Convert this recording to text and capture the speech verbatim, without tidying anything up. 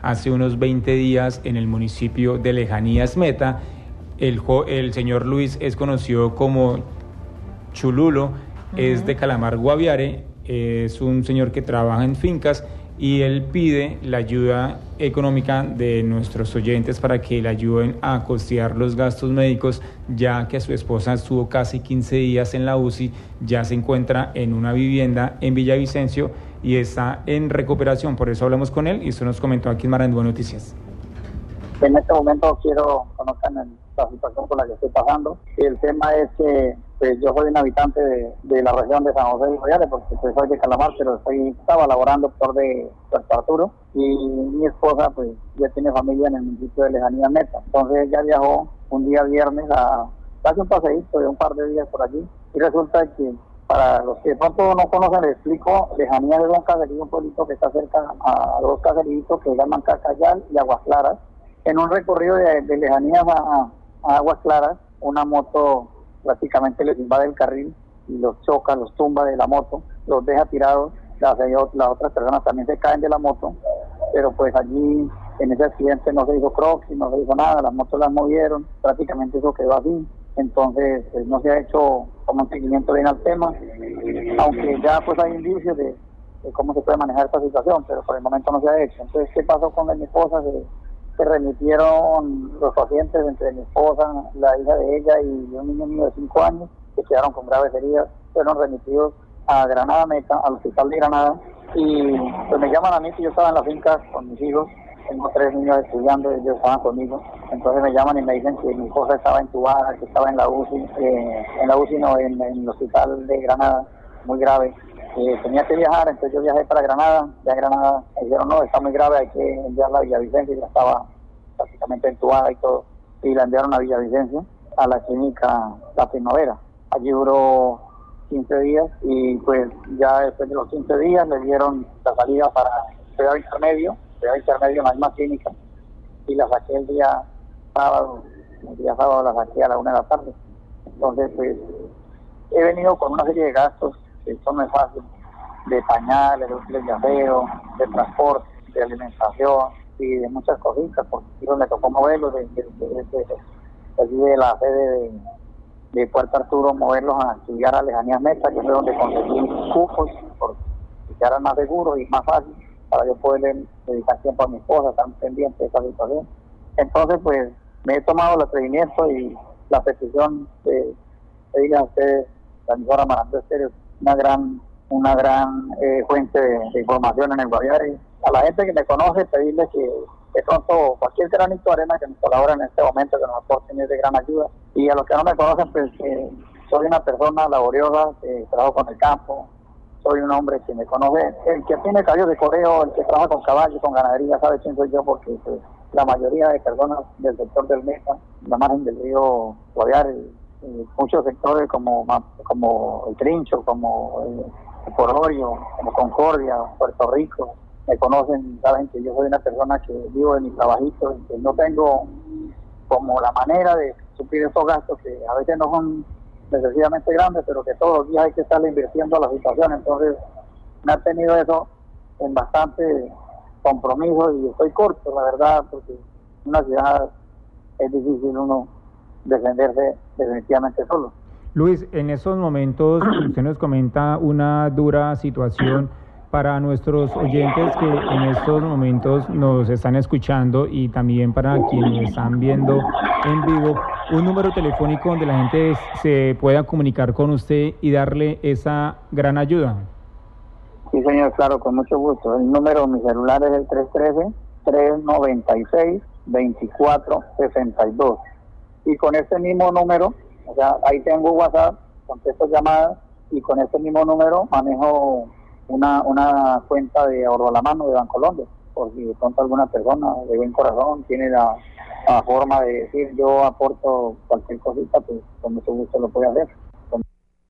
hace unos veinte días en el municipio de Lejanías Meta. El, jo- el señor Luis es conocido como Chululo, uh-huh. Es de Calamar Guaviare, es un señor que trabaja en fincas y él pide la ayuda económica de nuestros oyentes para que le ayuden a costear los gastos médicos, ya que su esposa estuvo casi quince días en la U C I, ya se encuentra en una vivienda en Villavicencio y está en recuperación. Por eso hablamos con él y esto nos comentó aquí en Maranduá Noticias. En este momento quiero conocer la situación por la que estoy pasando. El tema es que pues, yo soy un habitante de, de la región de San José de Guaviare, porque pues, soy de Calamar, pero estoy, estaba laborando por de Puerto Arturo, y mi esposa pues ya tiene familia en el municipio de Lejanías Meta. Entonces ella viajó un día viernes a darse un paseíto de un par de días por allí, y resulta que para los que de pronto no conocen, les explico, Lejanías es un caserío, un pueblito que está cerca a dos caseritos que se llaman Cacayal y Aguas Claras. En un recorrido de, de Lejanías a, a Aguas Claras, una moto prácticamente les invade el carril y los choca, los tumba de la moto, los deja tirados, las, las otras personas también se caen de la moto, pero pues allí en ese accidente no se hizo croquis, no se hizo nada, las motos las movieron, prácticamente eso quedó así. Entonces pues, no se ha hecho como un seguimiento bien al tema, aunque ya pues hay indicios de, de cómo se puede manejar esta situación, pero por el momento no se ha hecho. Entonces, ¿qué pasó con mi esposa? Se, se remitieron los pacientes entre mi esposa, la hija de ella y un niño mío de cinco años, que quedaron con graves heridas, fueron remitidos a Granada Meta, al hospital de Granada, y pues me llaman a mí, que yo estaba en la finca con mis hijos, tengo tres niños estudiando, ellos estaban conmigo, entonces me llaman y me dicen que mi esposa estaba entubada, que estaba en la U C I, eh, en la U C I no, en, en el hospital de Granada, muy grave, eh, tenía que viajar, entonces yo viajé para Granada, ya en Granada me dijeron, no, está muy grave, hay que enviarla a Villavicencio, ya estaba prácticamente entubada y todo, y la enviaron a Villavicencio, a la clínica La Primavera, allí duró quince días, y pues ya después de los quince días le dieron la salida para cuidado intermedio, cuidado intermedio en la misma clínica, y la saqué el día sábado, el día sábado la saqué a la una de la tarde. Entonces pues he venido con una serie de gastos, que esto no es fácil, de pañales, de útiles de aseo, de transporte, de alimentación y de muchas cositas, porque hijos me tocó moverlos de, de, de, de, de, de, de la sede de, de Puerto Arturo, moverlos a estudiar a Lejanías Meta, que fue donde conseguí cupos, porque quedaran más seguros y más fácil, para yo poder dedicar tiempo a mi esposa, tan pendiente de esta situación. Entonces, pues, me he tomado el atrevimiento y la petición de pedirle a ustedes, la emisora Maranduá Estéreo, una gran, una gran eh, fuente de, de información en el Guaviare. A la gente que me conoce, pedirle que de pronto cualquier granito de arena que nos colabore en este momento, que nos aporten es de gran ayuda. Y a los que no me conocen, pues, eh, soy una persona laboriosa, eh, trabajo con el campo, soy un hombre que me conoce, el que tiene caballos de correo, el que trabaja con caballos, con ganadería, sabe quién soy yo, porque pues, la mayoría de personas del sector del Meta, la margen del río Guaviare, eh, muchos sectores como como el Trincho, como el Pororio, como Concordia, Puerto Rico, me conocen, saben que yo soy una persona que vivo de mi trabajito, que no tengo como la manera de suplir estos gastos que a veces no son necesariamente grandes, pero que todos los días hay que estarle invirtiendo a la situación. Entonces me ha tenido eso en bastante compromiso y estoy corto, la verdad, porque en una ciudad es difícil uno defenderse definitivamente solo. Luis, en estos momentos usted nos comenta una dura situación para nuestros oyentes que en estos momentos nos están escuchando y también para quienes están viendo en vivo, un número telefónico donde la gente se pueda comunicar con usted y darle esa gran ayuda. Sí, señor, claro, con mucho gusto. El número de mi celular es el tres uno tres, tres nueve seis, dos cuatro seis dos. Y con este mismo número, o sea, ahí tengo WhatsApp, contesto llamadas, y con este mismo número manejo una una cuenta de ahorro a la mano de Bancolombia, por si de pronto alguna persona de buen corazón tiene la, la forma de decir yo aporto cualquier cosita, pues con mucho gusto lo puede hacer.